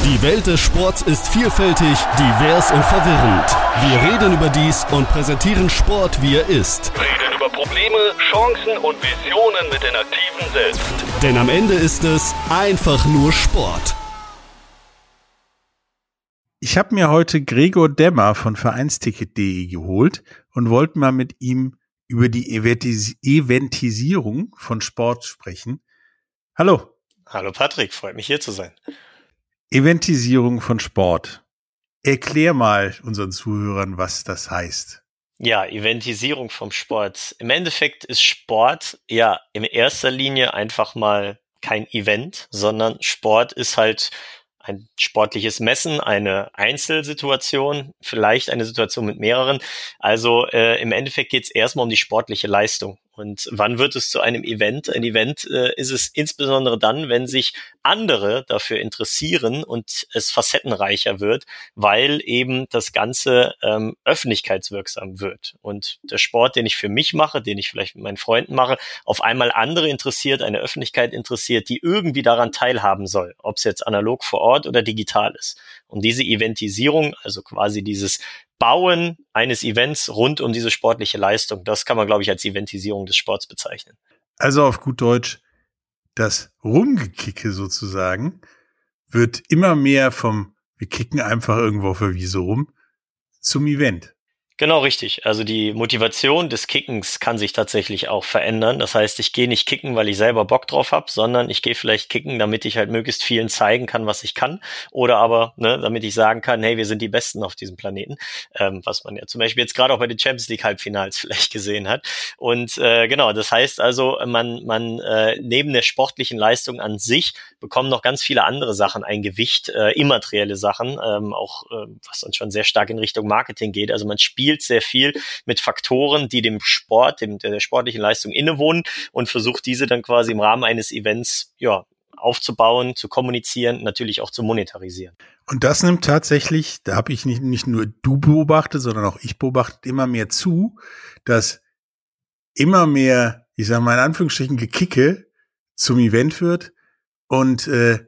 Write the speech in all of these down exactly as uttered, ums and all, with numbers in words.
Die Welt des Sports ist vielfältig, divers und verwirrend. Wir reden über dies und präsentieren Sport, wie er ist. Reden über Probleme, Chancen und Visionen mit den Aktiven selbst. Denn am Ende ist es einfach nur Sport. Ich habe mir heute Gregor Demmer von Vereinsticket punkt de geholt und wollte mal mit ihm über die Eventis- Eventisierung von Sport sprechen. Hallo. Hallo Patrick, freut mich hier zu sein. Eventisierung von Sport. Erklär mal unseren Zuhörern, was das heißt. Ja, Eventisierung vom Sport. Im Endeffekt ist Sport ja in erster Linie einfach mal kein Event, sondern Sport ist halt ein sportliches Messen, eine Einzelsituation, vielleicht eine Situation mit mehreren. Also äh, im Endeffekt geht es erstmal um die sportliche Leistung. Und wann wird es zu einem Event? Ein Event äh, ist es insbesondere dann, wenn sich andere dafür interessieren und es facettenreicher wird, weil eben das Ganze ähm, öffentlichkeitswirksam wird. Und der Sport, den ich für mich mache, den ich vielleicht mit meinen Freunden mache, auf einmal andere interessiert, eine Öffentlichkeit interessiert, die irgendwie daran teilhaben soll, ob es jetzt analog vor Ort oder digital ist. Und diese Eventisierung, also quasi dieses Bauen eines Events rund um diese sportliche Leistung, das kann man, glaube ich, als Eventisierung des Sports bezeichnen. Also auf gut Deutsch, das Rumgekicke sozusagen wird immer mehr vom, wir kicken einfach irgendwo auf der Wiese rum, zum Event. Genau, richtig. Also die Motivation des Kickens kann sich tatsächlich auch verändern. Das heißt, ich gehe nicht kicken, weil ich selber Bock drauf habe, sondern ich gehe vielleicht kicken, damit ich halt möglichst vielen zeigen kann, was ich kann. Oder aber, ne, damit ich sagen kann, hey, wir sind die Besten auf diesem Planeten. Ähm, was man ja zum Beispiel jetzt gerade auch bei den Champions League Halbfinals vielleicht gesehen hat. Und äh, genau, das heißt also, man, man äh, neben der sportlichen Leistung an sich bekommen noch ganz viele andere Sachen ein Gewicht, äh, immaterielle Sachen, ähm, auch äh, was dann schon sehr stark in Richtung Marketing geht. Also man spielt sehr viel mit Faktoren, die dem Sport, dem der sportlichen Leistung innewohnen und versucht diese dann quasi im Rahmen eines Events ja aufzubauen, zu kommunizieren, natürlich auch zu monetarisieren. Und das nimmt tatsächlich, da habe ich nicht, nicht nur du beobachtet, sondern auch ich beobachtet immer mehr zu, dass immer mehr, ich sage mal in Anführungsstrichen, Gekicke zum Event wird. Und äh,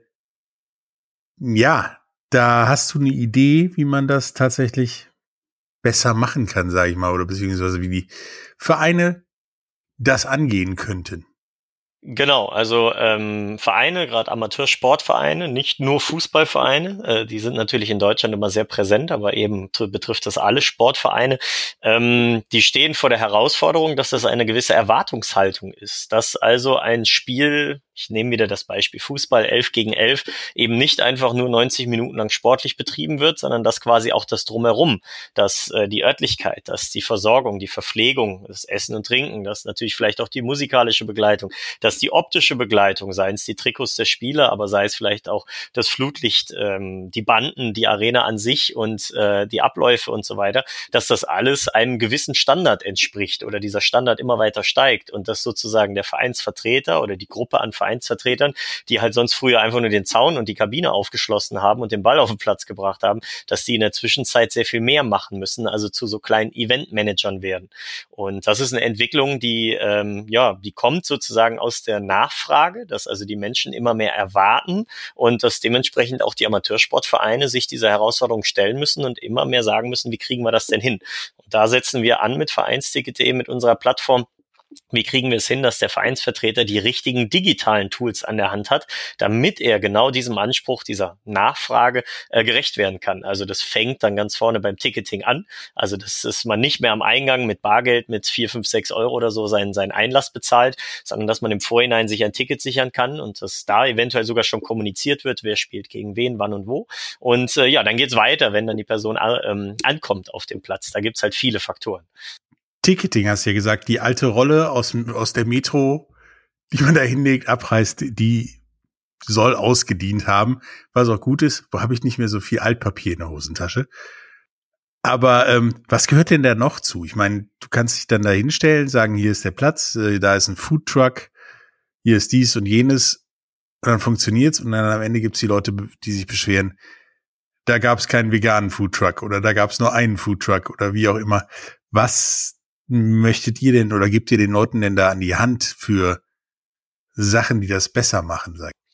ja, da hast du eine Idee, wie man das tatsächlich besser machen kann, sage ich mal, oder beziehungsweise wie die Vereine das angehen könnten. Genau, also ähm, Vereine, gerade Amateursportvereine, nicht nur Fußballvereine, äh, die sind natürlich in Deutschland immer sehr präsent, aber eben t- betrifft das alle Sportvereine, ähm, die stehen vor der Herausforderung, dass das eine gewisse Erwartungshaltung ist, dass also ein Spiel, ich nehme wieder das Beispiel Fußball, elf gegen elf, eben nicht einfach nur neunzig Minuten lang sportlich betrieben wird, sondern dass quasi auch das Drumherum, dass äh, die Örtlichkeit, dass die Versorgung, die Verpflegung, das Essen und Trinken, dass natürlich vielleicht auch die musikalische Begleitung, dass die optische Begleitung, seien es die Trikots der Spieler, aber sei es vielleicht auch das Flutlicht, ähm, die Banden, die Arena an sich und äh, die Abläufe und so weiter, dass das alles einem gewissen Standard entspricht oder dieser Standard immer weiter steigt und dass sozusagen der Vereinsvertreter oder die Gruppe an Vereinsvertretern, die halt sonst früher einfach nur den Zaun und die Kabine aufgeschlossen haben und den Ball auf den Platz gebracht haben, dass die in der Zwischenzeit sehr viel mehr machen müssen, also zu so kleinen Eventmanagern werden. Und das ist eine Entwicklung, die ähm, ja, die kommt sozusagen aus der Nachfrage, dass also die Menschen immer mehr erwarten und dass dementsprechend auch die Amateursportvereine sich dieser Herausforderung stellen müssen und immer mehr sagen müssen, wie kriegen wir das denn hin? Und da setzen wir an mit Vereinsticket punkt de, mit unserer Plattform. Wie kriegen wir es hin, dass der Vereinsvertreter die richtigen digitalen Tools an der Hand hat, damit er genau diesem Anspruch, dieser Nachfrage äh, gerecht werden kann? Also das fängt dann ganz vorne beim Ticketing an. Also das ist man nicht mehr am Eingang mit Bargeld mit vier, fünf, sechs Euro oder so seinen, seinen Einlass bezahlt, sondern dass man im Vorhinein sich ein Ticket sichern kann und dass da eventuell sogar schon kommuniziert wird, wer spielt gegen wen, wann und wo. Und äh, ja, dann geht's weiter, wenn dann die Person ähm, ankommt auf dem Platz. Da gibt's halt viele Faktoren. Ticketing, hast du ja gesagt, die alte Rolle aus, aus der Metro, die man da hinlegt, abreißt, die soll ausgedient haben, was auch gut ist. Wo habe ich nicht mehr so viel Altpapier in der Hosentasche? Aber ähm, was gehört denn da noch zu? Ich meine, du kannst dich dann da hinstellen, sagen, hier ist der Platz, äh, da ist ein Foodtruck, hier ist dies und jenes und dann funktioniert's und dann am Ende gibt's die Leute, die sich beschweren, da gab's keinen veganen Foodtruck oder da gab's nur einen Foodtruck oder wie auch immer. Was möchtet ihr denn oder gebt ihr den Leuten denn da an die Hand für Sachen, die das besser machen? Sagt?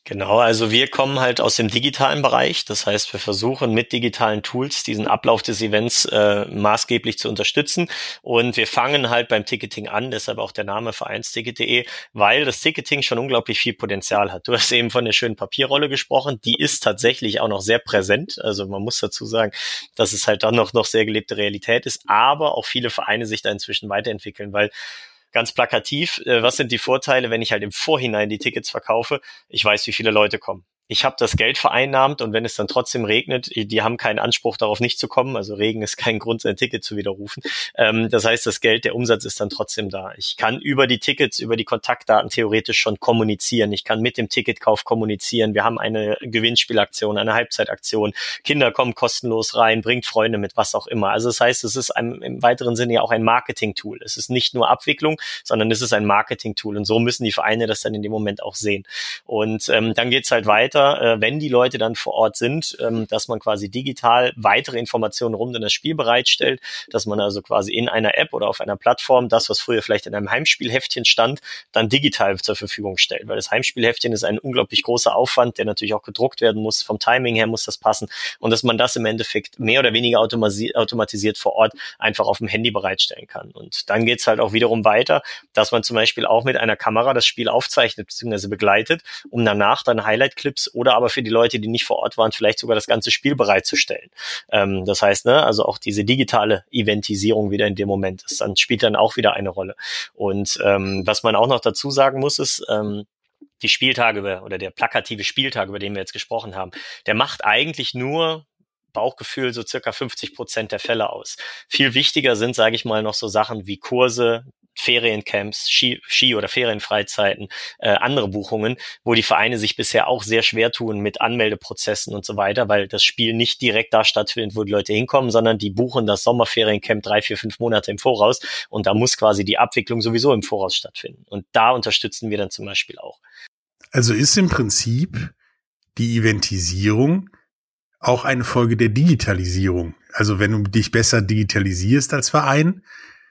Genau, also wir kommen halt aus dem digitalen Bereich. Das heißt, wir versuchen mit digitalen Tools diesen Ablauf des Events äh, maßgeblich zu unterstützen. Und wir fangen halt beim Ticketing an, deshalb auch der Name Vereinsticket punkt de, weil das Ticketing schon unglaublich viel Potenzial hat. Du hast eben von der schönen Papierrolle gesprochen. Die ist tatsächlich auch noch sehr präsent. Also man muss dazu sagen, dass es halt dann noch, noch sehr gelebte Realität ist. Aber auch viele Vereine sich da inzwischen weiterentwickeln, weil ganz plakativ, äh, was sind die Vorteile, wenn ich halt im Vorhinein die Tickets verkaufe? Ich weiß, wie viele Leute kommen. Ich habe das Geld vereinnahmt und wenn es dann trotzdem regnet, die haben keinen Anspruch darauf, nicht zu kommen. Also Regen ist kein Grund, sein Ticket zu widerrufen. Ähm, das heißt, das Geld, der Umsatz ist dann trotzdem da. Ich kann über die Tickets, über die Kontaktdaten theoretisch schon kommunizieren. Ich kann mit dem Ticketkauf kommunizieren. Wir haben eine Gewinnspielaktion, eine Halbzeitaktion. Kinder kommen kostenlos rein, bringt Freunde mit, was auch immer. Also das heißt, es ist ein, im weiteren Sinne ja auch ein Marketing-Tool. Es ist nicht nur Abwicklung, sondern es ist ein Marketing-Tool. Und so müssen die Vereine das dann in dem Moment auch sehen. Und ähm, dann geht's halt weiter, wenn die Leute dann vor Ort sind, dass man quasi digital weitere Informationen rund um das Spiel bereitstellt, dass man also quasi in einer App oder auf einer Plattform das, was früher vielleicht in einem Heimspielheftchen stand, dann digital zur Verfügung stellt. Weil das Heimspielheftchen ist ein unglaublich großer Aufwand, der natürlich auch gedruckt werden muss. Vom Timing her muss das passen. Und dass man das im Endeffekt mehr oder weniger automatisiert vor Ort einfach auf dem Handy bereitstellen kann. Und dann geht's halt auch wiederum weiter, dass man zum Beispiel auch mit einer Kamera das Spiel aufzeichnet bzw. begleitet, um danach dann Highlight-Clips oder aber für die Leute, die nicht vor Ort waren, vielleicht sogar das ganze Spiel bereitzustellen. Ähm, das heißt, ne, also auch diese digitale Eventisierung wieder in dem Moment ist dann, spielt dann auch wieder eine Rolle. Und ähm, was man auch noch dazu sagen muss, ist, ähm, die Spieltage oder der plakative Spieltag, über den wir jetzt gesprochen haben, der macht eigentlich nur Bauchgefühl so circa fünfzig Prozent der Fälle aus. Viel wichtiger sind, sage ich mal, noch so Sachen wie Kurse, Feriencamps, Ski, Ski- oder Ferienfreizeiten, äh, andere Buchungen, wo die Vereine sich bisher auch sehr schwer tun mit Anmeldeprozessen und so weiter, weil das Spiel nicht direkt da stattfindet, wo die Leute hinkommen, sondern die buchen das Sommerferiencamp drei, vier, fünf Monate im Voraus und da muss quasi die Abwicklung sowieso im Voraus stattfinden. Und da unterstützen wir dann zum Beispiel auch. Also ist im Prinzip die Eventisierung auch eine Folge der Digitalisierung. Also wenn du dich besser digitalisierst als Verein,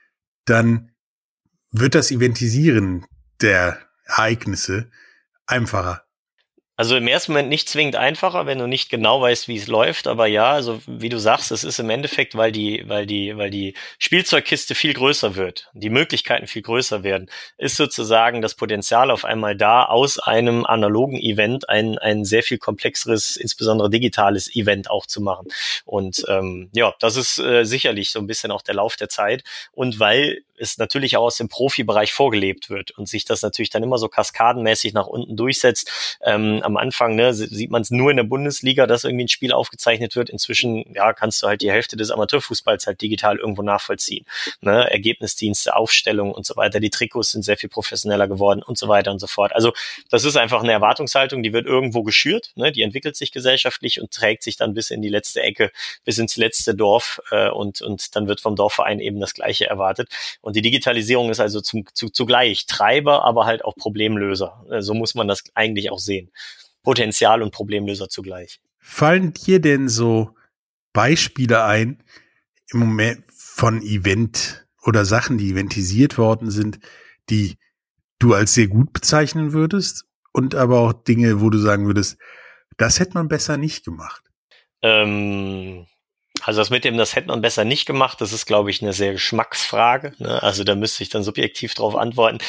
dann wird das Eventisieren der Ereignisse einfacher. Also im ersten Moment nicht zwingend einfacher, wenn du nicht genau weißt, wie es läuft. Aber ja, also wie du sagst, es ist im Endeffekt, weil die, weil die, weil die Spielzeugkiste viel größer wird, die Möglichkeiten viel größer werden, ist sozusagen das Potenzial auf einmal da, aus einem analogen Event ein, ein sehr viel komplexeres, insbesondere digitales Event auch zu machen. Und ähm, ja, das ist äh, sicherlich so ein bisschen auch der Lauf der Zeit. Und weil es natürlich auch aus dem Profibereich vorgelebt wird und sich das natürlich dann immer so kaskadenmäßig nach unten durchsetzt. Ähm, am Anfang ne, sieht man es nur in der Bundesliga, dass irgendwie ein Spiel aufgezeichnet wird. Inzwischen ja, kannst du halt die Hälfte des Amateurfußballs halt digital irgendwo nachvollziehen. Ne? Ergebnisdienste, Aufstellungen und so weiter. Die Trikots sind sehr viel professioneller geworden und so weiter und so fort. Also das ist einfach eine Erwartungshaltung, die wird irgendwo geschürt. Ne? Die entwickelt sich gesellschaftlich und trägt sich dann bis in die letzte Ecke, bis ins letzte Dorf äh, und, und dann wird vom Dorfverein eben das Gleiche erwartet. Und die Digitalisierung ist also zum, zu, zugleich Treiber, aber halt auch Problemlöser. So muss man das eigentlich auch sehen. Potenzial und Problemlöser zugleich. Fallen dir denn so Beispiele ein im Moment von Event oder Sachen, die eventisiert worden sind, die du als sehr gut bezeichnen würdest und aber auch Dinge, wo du sagen würdest, das hätte man besser nicht gemacht? Ähm... Also das mit dem, das hätte man besser nicht gemacht, das ist, glaube ich, eine sehr Geschmacksfrage. Ne? Also da müsste ich dann subjektiv drauf antworten.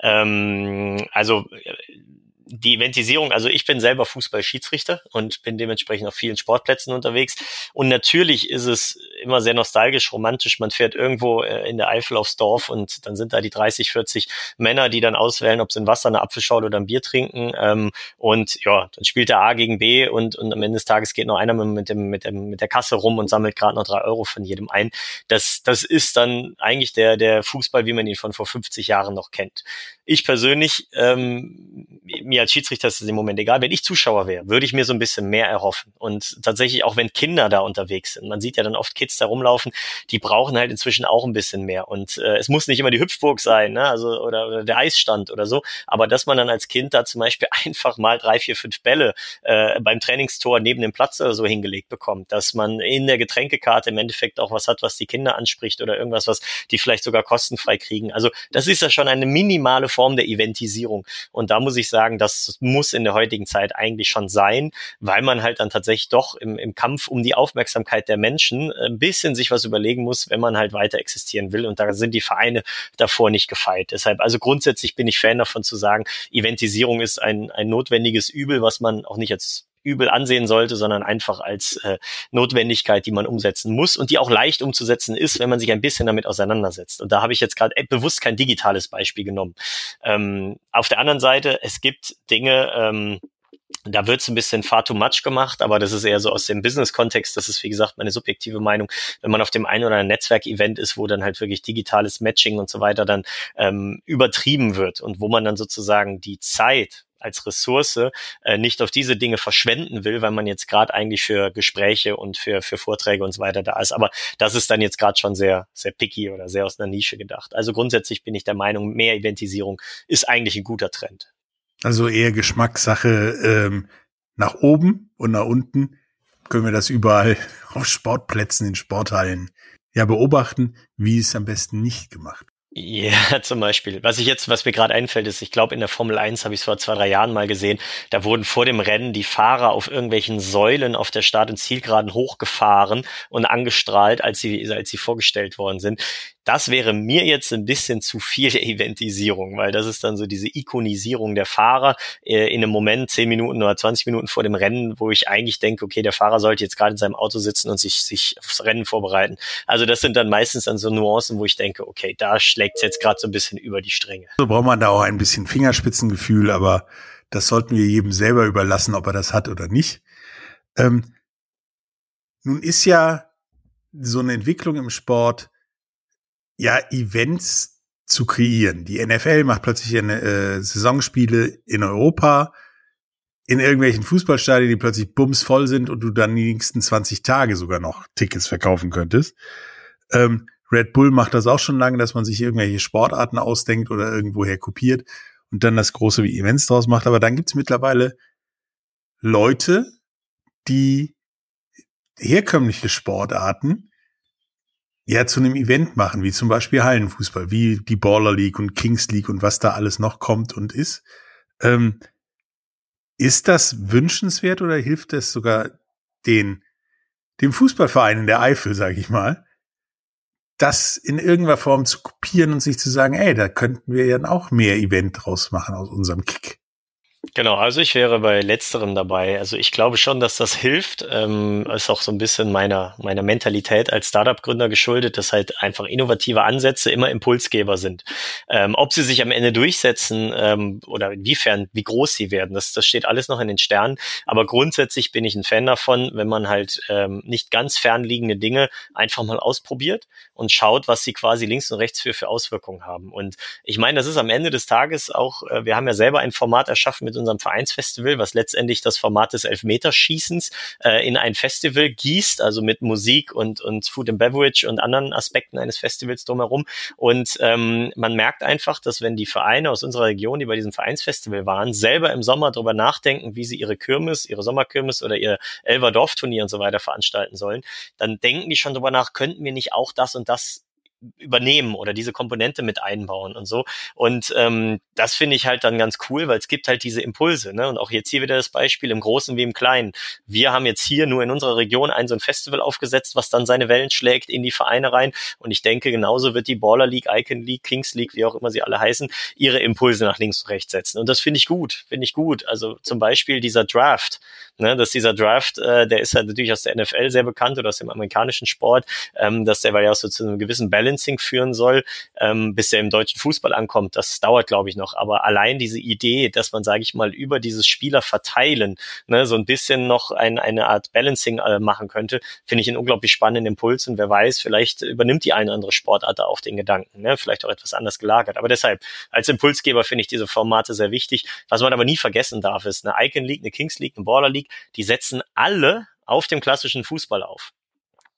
Ähm, also die Eventisierung, also ich bin selber Fußballschiedsrichter und bin dementsprechend auf vielen Sportplätzen unterwegs. Und natürlich ist es immer sehr nostalgisch, romantisch. Man fährt irgendwo in der Eifel aufs Dorf und dann sind da die dreißig, vierzig Männer, die dann auswählen, ob sie ein Wasser, eine Apfelschorle oder ein Bier trinken. Und ja, dann spielt der A gegen B und, und am Ende des Tages geht noch einer mit dem, mit dem, mit der Kasse rum und sammelt gerade noch drei Euro von jedem ein. Das, das ist dann eigentlich der, der Fußball, wie man ihn von vor fünfzig Jahren noch kennt. Ich persönlich, ähm, mir als Schiedsrichter ist es im Moment egal. Wenn ich Zuschauer wäre, würde ich mir so ein bisschen mehr erhoffen. Und tatsächlich auch, wenn Kinder da unterwegs sind. Man sieht ja dann oft Kids da rumlaufen, die brauchen halt inzwischen auch ein bisschen mehr. Und äh, es muss nicht immer die Hüpfburg sein, ne? Also oder, oder der Eisstand oder so. Aber dass man dann als Kind da zum Beispiel einfach mal drei, vier, fünf Bälle äh, beim Trainingstor neben dem Platz oder so hingelegt bekommt. Dass man in der Getränkekarte im Endeffekt auch was hat, was die Kinder anspricht oder irgendwas, was die vielleicht sogar kostenfrei kriegen. Also das ist ja schon eine minimale Form der Eventisierung. Und da muss ich sagen, das muss in der heutigen Zeit eigentlich schon sein, weil man halt dann tatsächlich doch im, im Kampf um die Aufmerksamkeit der Menschen ein bisschen sich was überlegen muss, wenn man halt weiter existieren will. Und da sind die Vereine davor nicht gefeit. Deshalb, also grundsätzlich bin ich Fan davon zu sagen, Eventisierung ist ein, ein notwendiges Übel, was man auch nicht als Übel ansehen sollte, sondern einfach als äh, Notwendigkeit, die man umsetzen muss und die auch leicht umzusetzen ist, wenn man sich ein bisschen damit auseinandersetzt. Und da habe ich jetzt gerade bewusst kein digitales Beispiel genommen. Ähm, auf der anderen Seite, es gibt Dinge, ähm, da wird es ein bisschen far too much gemacht, aber das ist eher so aus dem Business-Kontext. Das ist, wie gesagt, meine subjektive Meinung. Wenn man auf dem einen oder anderen Netzwerk-Event ist, wo dann halt wirklich digitales Matching und so weiter dann ähm, übertrieben wird und wo man dann sozusagen die Zeit als Ressource äh, nicht auf diese Dinge verschwenden will, weil man jetzt gerade eigentlich für Gespräche und für für Vorträge und so weiter da ist. Aber das ist dann jetzt gerade schon sehr sehr picky oder sehr aus einer Nische gedacht. Also grundsätzlich bin ich der Meinung, mehr Eventisierung ist eigentlich ein guter Trend. Also eher Geschmackssache, ähm, nach oben und nach unten können wir das überall auf Sportplätzen, in Sporthallen ja beobachten, wie es am besten nicht gemacht. Ja, zum Beispiel. Was ich jetzt, was mir gerade einfällt, ist, ich glaube, in der Formel eins habe ich es vor zwei, drei Jahren mal gesehen, da wurden vor dem Rennen die Fahrer auf irgendwelchen Säulen auf der Start- und Zielgeraden hochgefahren und angestrahlt, als sie, als sie vorgestellt worden sind. Das wäre mir jetzt ein bisschen zu viel Eventisierung, weil das ist dann so diese Ikonisierung der Fahrer äh, in einem Moment, zehn Minuten oder zwanzig Minuten vor dem Rennen, wo ich eigentlich denke, okay, der Fahrer sollte jetzt gerade in seinem Auto sitzen und sich sich aufs Rennen vorbereiten. Also das sind dann meistens dann so Nuancen, wo ich denke, okay, da schlägt es jetzt gerade so ein bisschen über die Stränge. So braucht man da auch ein bisschen Fingerspitzengefühl, aber das sollten wir jedem selber überlassen, ob er das hat oder nicht. Ähm, nun ist ja so eine Entwicklung im Sport, ja, Events zu kreieren. Die N F L macht plötzlich eine, äh, Saisonspiele in Europa, in irgendwelchen Fußballstadien, die plötzlich bumsvoll sind und du dann die nächsten zwanzig Tage sogar noch Tickets verkaufen könntest. Ähm, Red Bull macht das auch schon lange, dass man sich irgendwelche Sportarten ausdenkt oder irgendwoher kopiert und dann das große wie Events draus macht. Aber dann gibt's mittlerweile Leute, die herkömmliche Sportarten ja zu einem Event machen, wie zum Beispiel Hallenfußball, wie die Baller League und Kings League und was da alles noch kommt und ist. Ähm, ist das wünschenswert oder hilft es sogar den dem Fußballverein in der Eifel, sage ich mal, das in irgendeiner Form zu kopieren und sich zu sagen, ey, da könnten wir ja auch mehr Event draus machen aus unserem Kick? Genau, also ich wäre bei Letzterem dabei. Also ich glaube schon, dass das hilft. Ähm, ist auch so ein bisschen meiner meiner Mentalität als Startup-Gründer geschuldet, dass halt einfach innovative Ansätze immer Impulsgeber sind. Ähm, ob sie sich am Ende durchsetzen ähm, oder inwiefern, wie groß sie werden, das das steht alles noch in den Sternen. Aber grundsätzlich bin ich ein Fan davon, wenn man halt ähm, nicht ganz fernliegende Dinge einfach mal ausprobiert und schaut, was sie quasi links und rechts für für Auswirkungen haben. Und ich meine, das ist am Ende des Tages auch, äh, wir haben ja selber ein Format erschaffen mit unserem Vereinsfestival, was letztendlich das Format des Elfmeterschießens äh, in ein Festival gießt, also mit Musik und und Food and Beverage und anderen Aspekten eines Festivals drumherum. Und ähm, man merkt einfach, dass wenn die Vereine aus unserer Region, die bei diesem Vereinsfestival waren, selber im Sommer darüber nachdenken, wie sie ihre Kirmes, ihre Sommerkirmes oder ihr Elfer Dorfturnier und so weiter veranstalten sollen, dann denken die schon darüber nach, könnten wir nicht auch das und das übernehmen oder diese Komponente mit einbauen und so. Und ähm, das finde ich halt dann ganz cool, weil es gibt halt diese Impulse, ne? Und auch jetzt hier wieder das Beispiel im Großen wie im Kleinen. Wir haben jetzt hier nur in unserer Region ein so ein Festival aufgesetzt, was dann seine Wellen schlägt in die Vereine rein. Und ich denke, genauso wird die Baller League, Icon League, Kings League, wie auch immer sie alle heißen, ihre Impulse nach links und rechts setzen. Und das finde ich gut, finde ich gut. Also zum Beispiel dieser Draft, ne, dass dieser Draft, äh, der ist halt natürlich aus der N F L sehr bekannt oder aus dem amerikanischen Sport, ähm, dass der, weil ja auch so zu einem gewissen Balancing führen soll, ähm, bis der im deutschen Fußball ankommt. Das dauert, glaube ich, noch. Aber allein diese Idee, dass man, sage ich mal, über dieses Spieler verteilen, ne, so ein bisschen noch ein, eine Art Balancing äh, machen könnte, finde ich einen unglaublich spannenden Impuls. Und wer weiß, vielleicht übernimmt die eine oder andere Sportart da auch den Gedanken, ne, vielleicht auch etwas anders gelagert. Aber deshalb, als Impulsgeber finde ich diese Formate sehr wichtig. Was man aber nie vergessen darf, ist eine Icon League, eine Kings League, eine Baller League, die setzen alle auf dem klassischen Fußball auf.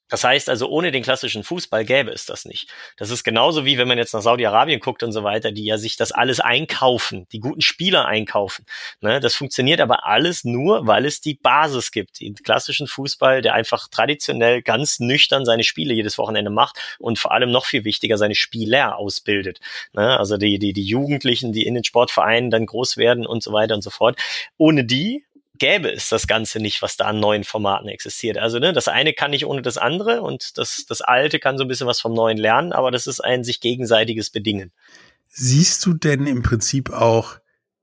Das heißt also, ohne den klassischen Fußball gäbe es das nicht. Das ist genauso wie, wenn man jetzt nach Saudi-Arabien guckt und so weiter, die ja sich das alles einkaufen, die guten Spieler einkaufen. Ne, das funktioniert aber alles nur, weil es die Basis gibt. Den klassischen Fußball, der einfach traditionell ganz nüchtern seine Spiele jedes Wochenende macht und vor allem noch viel wichtiger seine Spieler ausbildet. Ne, also die, die, die Jugendlichen, die in den Sportvereinen dann groß werden und so weiter und so fort. Ohne die gäbe es das Ganze nicht, was da an neuen Formaten existiert. Also ne, das eine kann nicht ohne das andere und das, das Alte kann so ein bisschen was vom Neuen lernen, aber das ist ein sich gegenseitiges Bedingen. Siehst du denn im Prinzip auch,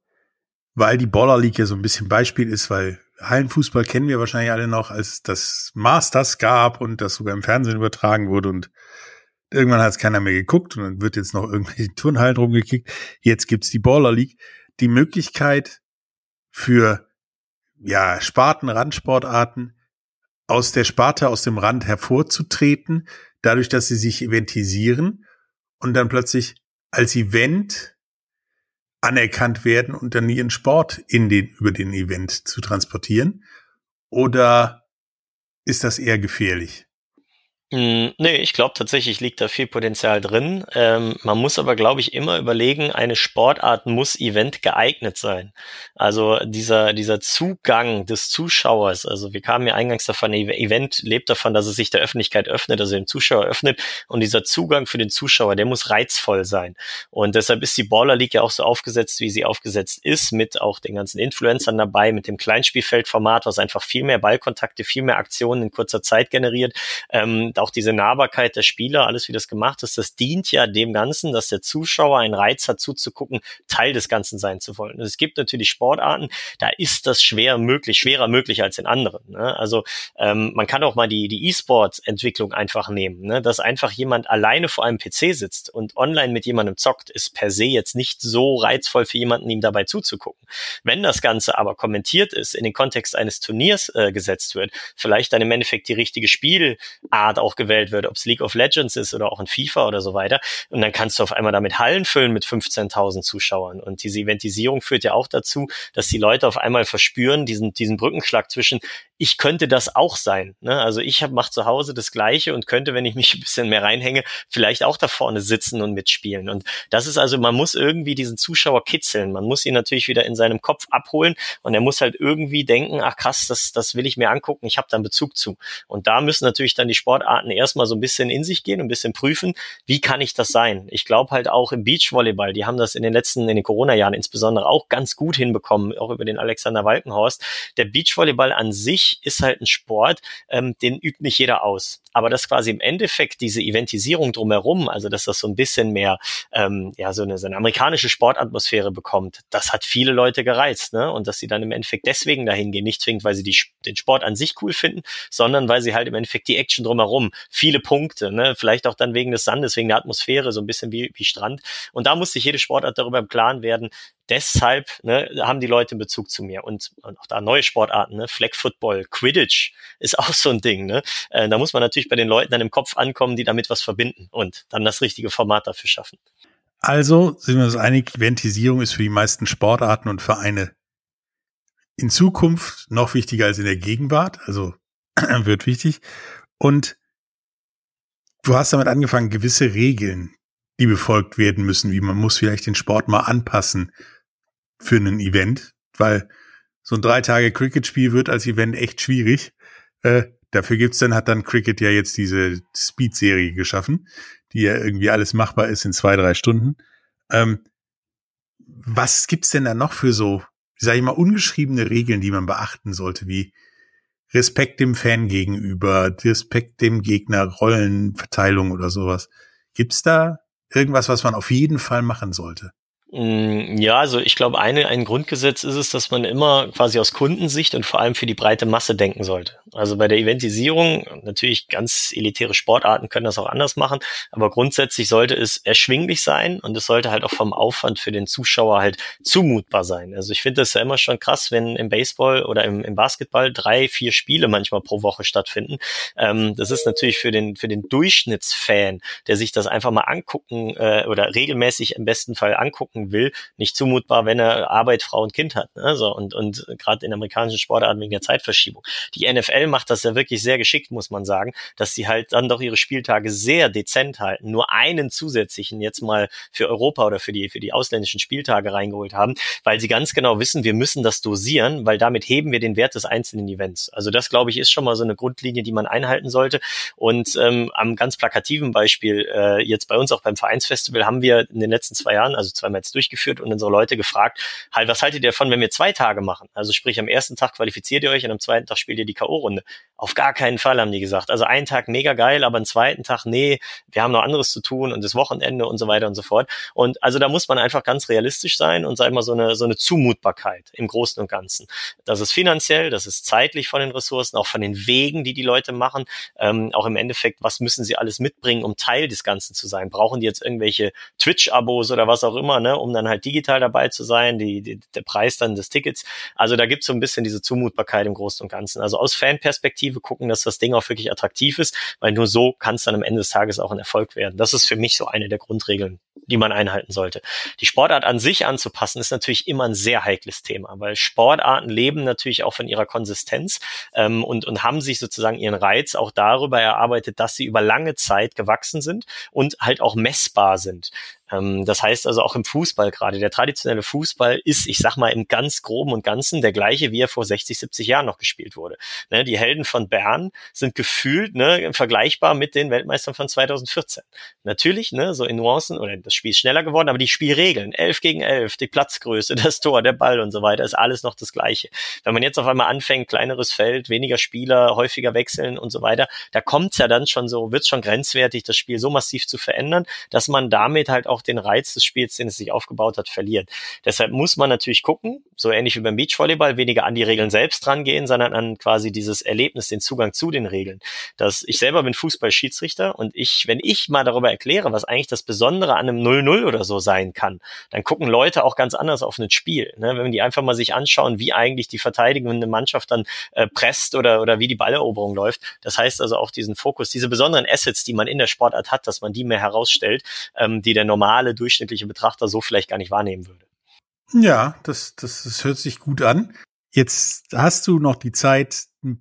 weil die Baller League ja so ein bisschen Beispiel ist, weil Hallenfußball kennen wir wahrscheinlich alle noch, als das Masters gab und das sogar im Fernsehen übertragen wurde und irgendwann hat es keiner mehr geguckt und dann wird jetzt noch irgendwelche Turnhallen rumgekickt. Jetzt gibt's die Baller League. Die Möglichkeit für ja, Sparten, Randsportarten aus der Sparte, aus dem Rand hervorzutreten, dadurch, dass sie sich eventisieren und dann plötzlich als Event anerkannt werden und dann ihren Sport in den, über den Event zu transportieren? Oder ist das eher gefährlich? Mm, nee, ich glaube tatsächlich liegt da viel Potenzial drin. Ähm, man muss aber, glaube ich, immer überlegen, eine Sportart muss Event geeignet sein. Also dieser dieser Zugang des Zuschauers, also wir kamen ja eingangs davon, Event lebt davon, dass es sich der Öffentlichkeit öffnet, also dem Zuschauer öffnet und dieser Zugang für den Zuschauer, der muss reizvoll sein. Und deshalb ist die Baller League ja auch so aufgesetzt, wie sie aufgesetzt ist, mit auch den ganzen Influencern dabei, mit dem Kleinspielfeldformat, was einfach viel mehr Ballkontakte, viel mehr Aktionen in kurzer Zeit generiert. Ähm, auch diese Nahbarkeit der Spieler, alles wie das gemacht ist, das dient ja dem Ganzen, dass der Zuschauer einen Reiz hat, zuzugucken, Teil des Ganzen sein zu wollen. Und es gibt natürlich Sportarten, da ist das schwer möglich, schwerer möglich als in anderen. Ne? Also ähm, man kann auch mal die die E-Sport-Entwicklung einfach nehmen, ne? Dass einfach jemand alleine vor einem P C sitzt und online mit jemandem zockt, ist per se jetzt nicht so reizvoll für jemanden, ihm dabei zuzugucken. Wenn das Ganze aber kommentiert ist, in den Kontext eines Turniers äh, gesetzt wird, vielleicht dann im Endeffekt die richtige Spielart auch gewählt wird, ob es League of Legends ist oder auch in FIFA oder so weiter. Und dann kannst du auf einmal damit Hallen füllen mit fünfzehntausend Zuschauern. Und diese Eventisierung führt ja auch dazu, dass die Leute auf einmal verspüren, diesen diesen Brückenschlag zwischen, ich könnte das auch sein. Ne? Also ich mache zu Hause das Gleiche und könnte, wenn ich mich ein bisschen mehr reinhänge, vielleicht auch da vorne sitzen und mitspielen. Und das ist also, man muss irgendwie diesen Zuschauer kitzeln. Man muss ihn natürlich wieder in seinem Kopf abholen und er muss halt irgendwie denken, ach krass, das, das will ich mir angucken, ich habe da einen Bezug zu. Und da müssen natürlich dann die Sportarten erstmal so ein bisschen in sich gehen, ein bisschen prüfen, wie kann ich das sein? Ich glaube halt auch im Beachvolleyball, die haben das in den letzten, in den Corona-Jahren insbesondere auch ganz gut hinbekommen, auch über den Alexander Walkenhorst. Der Beachvolleyball an sich ist halt ein Sport, ähm, den übt nicht jeder aus. Aber dass quasi im Endeffekt diese Eventisierung drumherum, also dass das so ein bisschen mehr, ähm, ja, so eine, so eine amerikanische Sportatmosphäre bekommt, das hat viele Leute gereizt, ne? Und dass sie dann im Endeffekt deswegen dahin gehen, nicht zwingend, weil sie die, den Sport an sich cool finden, sondern weil sie halt im Endeffekt die Action drumherum, viele Punkte, ne? Vielleicht auch dann wegen des Sandes, wegen der Atmosphäre, so ein bisschen wie, wie Strand. Und da muss sich jede Sportart darüber im Klaren werden, deshalb ne, haben die Leute einen Bezug zu mir. Und, und auch da neue Sportarten, ne? Flag Football, Quidditch ist auch so ein Ding. Ne? Äh, da muss man natürlich bei den Leuten dann im Kopf ankommen, die damit was verbinden und dann das richtige Format dafür schaffen. Also sind wir uns einig, Eventisierung ist für die meisten Sportarten und Vereine in Zukunft noch wichtiger als in der Gegenwart. Also wird wichtig. Und du hast damit angefangen, gewisse Regeln, die befolgt werden müssen, wie man muss vielleicht den Sport mal anpassen für ein Event, weil so ein drei Tage Cricket-Spiel wird als Event echt schwierig. Äh, dafür gibt's dann, hat dann Cricket ja jetzt diese Speed-Serie geschaffen, die ja irgendwie alles machbar ist in zwei, drei Stunden. Ähm, was gibt's denn da noch für so, sag ich mal, ungeschriebene Regeln, die man beachten sollte, wie Respekt dem Fan gegenüber, Respekt dem Gegner, Rollenverteilung oder sowas? Gibt's da irgendwas, was man auf jeden Fall machen sollte? Ja, also ich glaube, eine, ein Grundgesetz ist es, dass man immer quasi aus Kundensicht und vor allem für die breite Masse denken sollte. Also bei der Eventisierung, natürlich ganz elitäre Sportarten können das auch anders machen, aber grundsätzlich sollte es erschwinglich sein und es sollte halt auch vom Aufwand für den Zuschauer halt zumutbar sein. Also ich finde das ja immer schon krass, wenn im Baseball oder im, im Basketball drei, vier Spiele manchmal pro Woche stattfinden. Ähm, das ist natürlich für den, für den Durchschnittsfan, der sich das einfach mal angucken äh, oder regelmäßig im besten Fall angucken sagen will, nicht zumutbar, wenn er Arbeit, Frau und Kind hat. Ne? So, und und gerade in amerikanischen Sportarten wegen der Zeitverschiebung. Die N F L macht das ja wirklich sehr geschickt, muss man sagen, dass sie halt dann doch ihre Spieltage sehr dezent halten. Nur einen zusätzlichen jetzt mal für Europa oder für die für die ausländischen Spieltage reingeholt haben, weil sie ganz genau wissen, wir müssen das dosieren, weil damit heben wir den Wert des einzelnen Events. Also das, glaube ich, ist schon mal so eine Grundlinie, die man einhalten sollte. Und ähm, am ganz plakativen Beispiel, äh, jetzt bei uns auch beim Vereinsfestival, haben wir in den letzten zwei Jahren, also zweimal jetzt durchgeführt und unsere Leute gefragt, halt, was haltet ihr davon, wenn wir zwei Tage machen? Also sprich, am ersten Tag qualifiziert ihr euch und am zweiten Tag spielt ihr die K O-Runde. Auf gar keinen Fall, haben die gesagt. Also einen Tag mega geil, aber am zweiten Tag, nee, wir haben noch anderes zu tun und das Wochenende und so weiter und so fort. Und also da muss man einfach ganz realistisch sein und sag mal so eine so eine Zumutbarkeit im Großen und Ganzen. Das ist finanziell, das ist zeitlich von den Ressourcen, auch von den Wegen, die die Leute machen. Ähm, auch im Endeffekt, was müssen sie alles mitbringen, um Teil des Ganzen zu sein? Brauchen die jetzt irgendwelche Twitch-Abos oder was auch immer, ne, um dann halt digital dabei zu sein, die, die, der Preis dann des Tickets. Also da gibt's so ein bisschen diese Zumutbarkeit im Großen und Ganzen. Also aus Fanperspektive gucken, dass das Ding auch wirklich attraktiv ist, weil nur so kann es dann am Ende des Tages auch ein Erfolg werden. Das ist für mich so eine der Grundregeln, die man einhalten sollte. Die Sportart an sich anzupassen, ist natürlich immer ein sehr heikles Thema, weil Sportarten leben natürlich auch von ihrer Konsistenz ähm, und, und haben sich sozusagen ihren Reiz auch darüber erarbeitet, dass sie über lange Zeit gewachsen sind und halt auch messbar sind. Ähm, das heißt also auch im Fußball gerade. Der traditionelle Fußball ist, ich sag mal, im ganz Groben und Ganzen der gleiche, wie er vor sechzig, siebzig Jahren noch gespielt wurde. Ne, die Helden von Bern sind gefühlt ne, vergleichbar mit den Weltmeistern von zweitausendvierzehn. Natürlich, ne, so in Nuancen, oder das Spiel ist schneller geworden, aber die Spielregeln, elf gegen elf, die Platzgröße, das Tor, der Ball und so weiter, ist alles noch das Gleiche. Wenn man jetzt auf einmal anfängt, kleineres Feld, weniger Spieler, häufiger wechseln und so weiter, da kommt's ja dann schon so, wird's schon grenzwertig, das Spiel so massiv zu verändern, dass man damit halt auch den Reiz des Spiels, den es sich aufgebaut hat, verliert. Deshalb muss man natürlich gucken, so ähnlich wie beim Beachvolleyball, weniger an die Regeln selbst rangehen, sondern an quasi dieses Erlebnis, den Zugang zu den Regeln. Das, ich selber bin Fußballschiedsrichter und ich, wenn ich mal darüber erkläre, was eigentlich das Besondere an einem null null oder so sein kann, dann gucken Leute auch ganz anders auf ein Spiel. Ne? Wenn die einfach mal sich anschauen, wie eigentlich die verteidigende Mannschaft dann äh, presst oder, oder wie die Balleroberung läuft. Das heißt also auch diesen Fokus, diese besonderen Assets, die man in der Sportart hat, dass man die mehr herausstellt, ähm, die der normale, durchschnittliche Betrachter so vielleicht gar nicht wahrnehmen würde. Ja, das, das, das hört sich gut an. Jetzt hast du noch die Zeit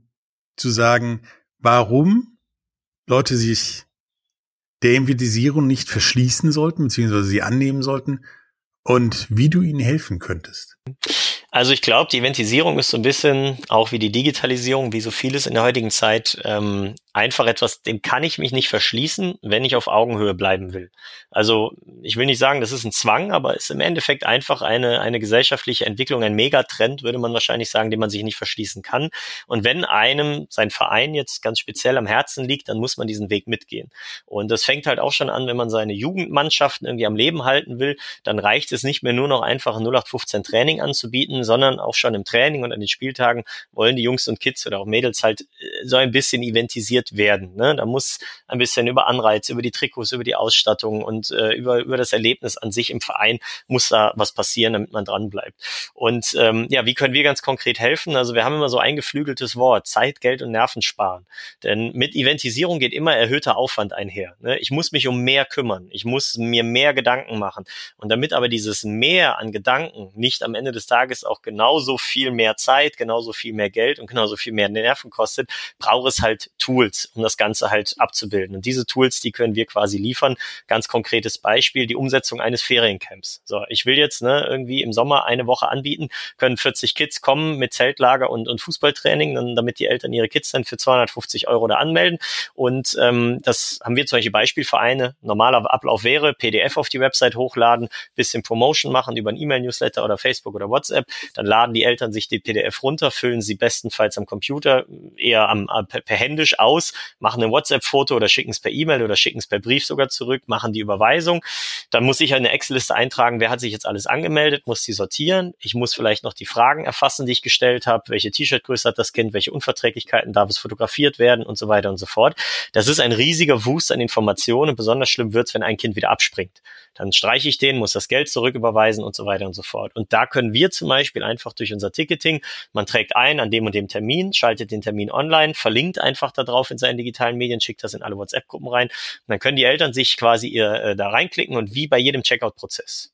zu sagen, warum Leute sich der Eventisierung nicht verschließen sollten, beziehungsweise sie annehmen sollten und wie du ihnen helfen könntest. Also ich glaube, die Eventisierung ist so ein bisschen, auch wie die Digitalisierung, wie so vieles in der heutigen Zeit, ähm, einfach etwas, dem kann ich mich nicht verschließen, wenn ich auf Augenhöhe bleiben will. Also ich will nicht sagen, das ist ein Zwang, aber es ist im Endeffekt einfach eine eine gesellschaftliche Entwicklung, ein Megatrend, würde man wahrscheinlich sagen, dem man sich nicht verschließen kann. Und wenn einem sein Verein jetzt ganz speziell am Herzen liegt, dann muss man diesen Weg mitgehen. Und das fängt halt auch schon an, wenn man seine Jugendmannschaften irgendwie am Leben halten will, dann reicht es nicht mehr nur noch einfach ein null acht fünfzehn Training anzubieten, sondern auch schon im Training und an den Spieltagen wollen die Jungs und Kids oder auch Mädels halt so ein bisschen eventisiert werden. Ne? Da muss ein bisschen über Anreize, über die Trikots, über die Ausstattung und äh, über über das Erlebnis an sich im Verein muss da was passieren, damit man dran bleibt. Und ähm, ja, wie können wir ganz konkret helfen? Also wir haben immer so ein geflügeltes Wort, Zeit, Geld und Nerven sparen. Denn mit Eventisierung geht immer erhöhter Aufwand einher. Ne? Ich muss mich um mehr kümmern. Ich muss mir mehr Gedanken machen. Und damit aber dieses Mehr an Gedanken nicht am Ende des Tages auch genauso viel mehr Zeit, genauso viel mehr Geld und genauso viel mehr Nerven kostet, braucht es halt Tools, um das Ganze halt abzubilden. Und diese Tools, die können wir quasi liefern. Ganz konkretes Beispiel, die Umsetzung eines Feriencamps. So, ich will jetzt ne, irgendwie im Sommer eine Woche anbieten, können vierzig Kids kommen mit Zeltlager und, und Fußballtraining, dann, damit die Eltern ihre Kids dann für zweihundertfünfzig Euro da anmelden. Und ähm, das haben wir zum Beispiel Beispielvereine. Normaler Ablauf wäre, P D F auf die Website hochladen, bisschen Promotion machen über ein E-Mail-Newsletter oder Facebook oder WhatsApp. Dann laden die Eltern sich die P D F runter, füllen sie bestenfalls am Computer, eher am, per, per händisch aus, machen ein WhatsApp-Foto oder schicken es per E-Mail oder schicken es per Brief sogar zurück, machen die Überweisung. Dann muss ich eine Excel-Liste eintragen, wer hat sich jetzt alles angemeldet, muss die sortieren. Ich muss vielleicht noch die Fragen erfassen, die ich gestellt habe. Welche T-Shirt-Größe hat das Kind, welche Unverträglichkeiten darf es fotografiert werden und so weiter und so fort. Das ist ein riesiger Wust an Informationen. Besonders schlimm wird's, wenn ein Kind wieder abspringt. Dann streiche ich den, muss das Geld zurücküberweisen und so weiter und so fort. Und da können wir zum Beispiel einfach durch unser Ticketing, man trägt ein an dem und dem Termin, schaltet den Termin online, verlinkt einfach da drauf in seinen digitalen Medien, schickt das in alle WhatsApp-Gruppen rein. Und dann können die Eltern sich quasi ihr, äh, da reinklicken und wie bei jedem Checkout-Prozess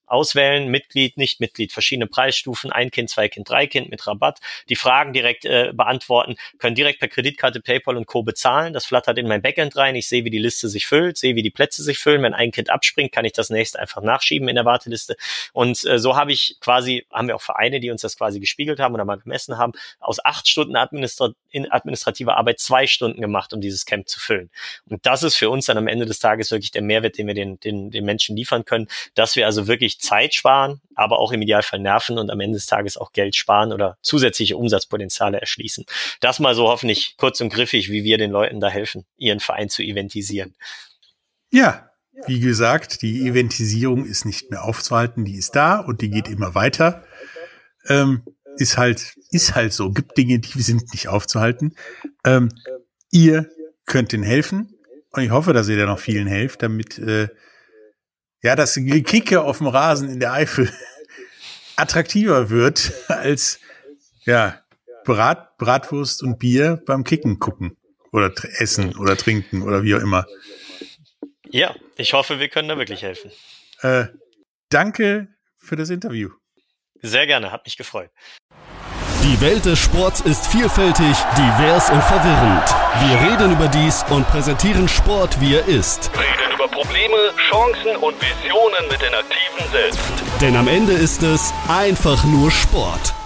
auswählen, Mitglied, nicht Mitglied, verschiedene Preisstufen, ein Kind, zwei Kind, drei Kind mit Rabatt, die Fragen direkt äh, beantworten, können direkt per Kreditkarte, PayPal und Co. bezahlen. Das flattert in mein Backend rein. Ich sehe, wie die Liste sich füllt, sehe, wie die Plätze sich füllen. Wenn ein Kind abspringt, kann ich das nächste einfach nachschieben in der Warteliste. Und äh, so habe ich quasi, haben wir auch Vereine, die uns das quasi gespiegelt haben oder mal gemessen haben, aus acht Stunden Administra- in administrativer Arbeit zwei Stunden gemacht, um dieses Camp zu füllen. Und das ist für uns dann am Ende des Tages wirklich der Mehrwert, den wir den, den, den Menschen liefern können, dass wir also wirklich Zeit sparen, aber auch im Idealfall Nerven und am Ende des Tages auch Geld sparen oder zusätzliche Umsatzpotenziale erschließen. Das mal so hoffentlich kurz und griffig, wie wir den Leuten da helfen, ihren Verein zu eventisieren. Ja, wie gesagt, die Eventisierung ist nicht mehr aufzuhalten, die ist da und die geht immer weiter. Ähm, ist halt, ist halt so. Gibt Dinge, die sind nicht aufzuhalten. Ähm, ihr könnt ihnen helfen und ich hoffe, dass ihr da noch vielen helft, damit äh, ja das Gekicke auf dem Rasen in der Eifel attraktiver wird als ja Brat, Bratwurst und Bier beim Kicken gucken oder tr- essen oder trinken oder wie auch immer. Ja, ich hoffe, wir können da wirklich helfen. Äh, danke für das Interview. Sehr gerne, hat mich gefreut. Die Welt des Sports ist vielfältig, divers und verwirrend. Wir reden über dies und präsentieren Sport, wie er ist. Reden über Probleme, Chancen und Visionen mit den Aktiven selbst. Denn am Ende ist es einfach nur Sport.